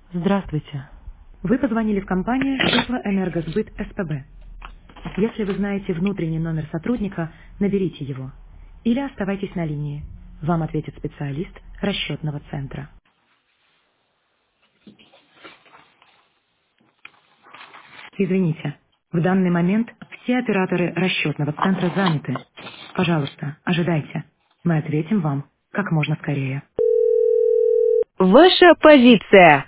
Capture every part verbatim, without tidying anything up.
Здравствуйте. Вы позвонили в компанию Теплоэнергосбыт СПБ. Если вы знаете внутренний номер сотрудника, наберите его. Или оставайтесь на линии. Вам ответит специалист расчетного центра. Извините, в данный момент все операторы расчетного центра заняты. Пожалуйста, ожидайте. Мы ответим вам как можно скорее. Ваша позиция.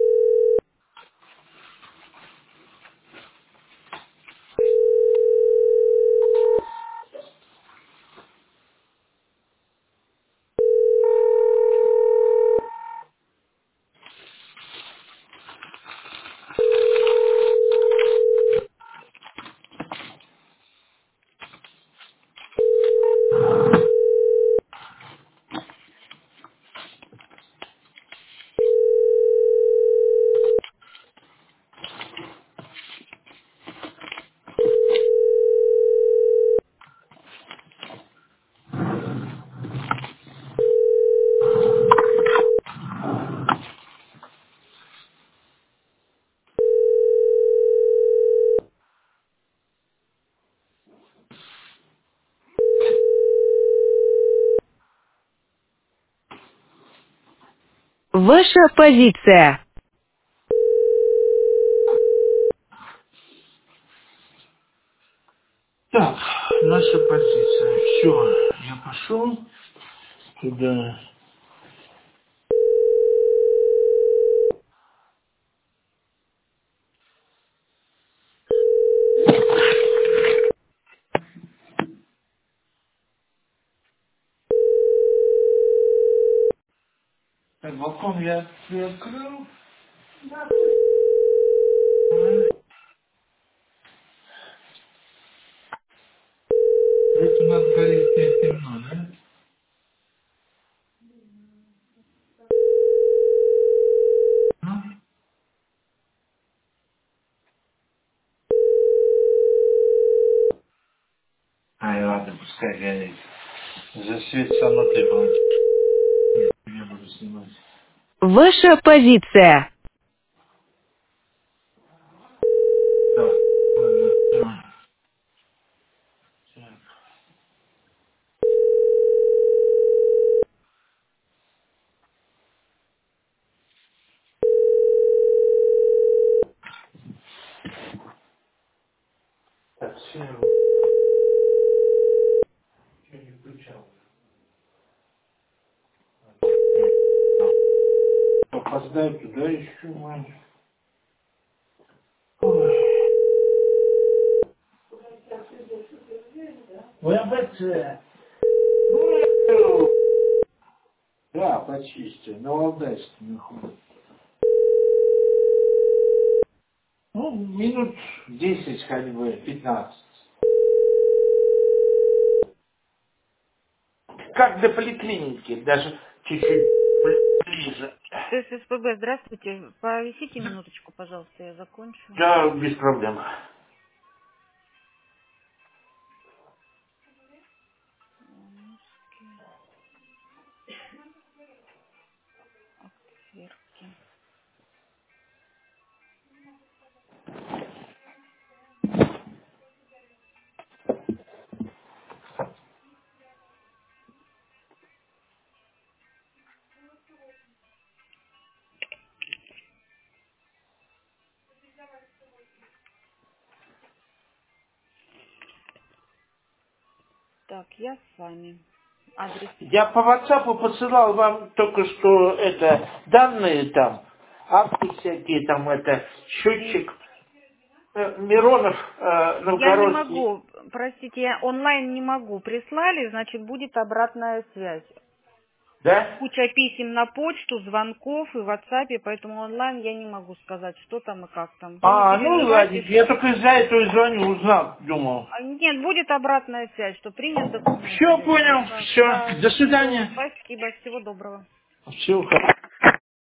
Ваша позиция. Так, наша позиция. Все, я пошел туда. Так, балкон я приоткрыл. А, это у нас горит здесь темно, да? Ну, ай, ладно, пускай горит. Засветится внутри, будет. Я буду снимать. Ваша позиция. Да, ладно, всё. Так, так, все, я не включал. Опоздаю туда еще, мань. Ой. ВМБЦ. Ну, да, почисти. На Валдайске находится. Ну, минут десять ходьбы, пятнадцать. Как до поликлиники, даже чуть-чуть ближе. ТССПБ, здравствуйте. Повисите минуточку, пожалуйста, я закончу. Да, без проблем. Сверки. Так, я с вами. Адрес. Я по WhatsApp посылал вам только что это данные там, акты всякие там, это счетчик э, Миронов, э, Я не Новгородский, могу, простите, я онлайн не могу. Прислали, значит, будет обратная связь. да? Куча писем на почту, звонков и в WhatsApp, поэтому онлайн я не могу сказать, что там и как там. Будете А, ну переживать, ладненько, я если... только из-за этого и звоню, узнал, думал. А, нет, будет обратная связь, что принят документ Все или что, понял, как. все, Да, до все, свидания. спасибо, всего доброго. Всего хорошего.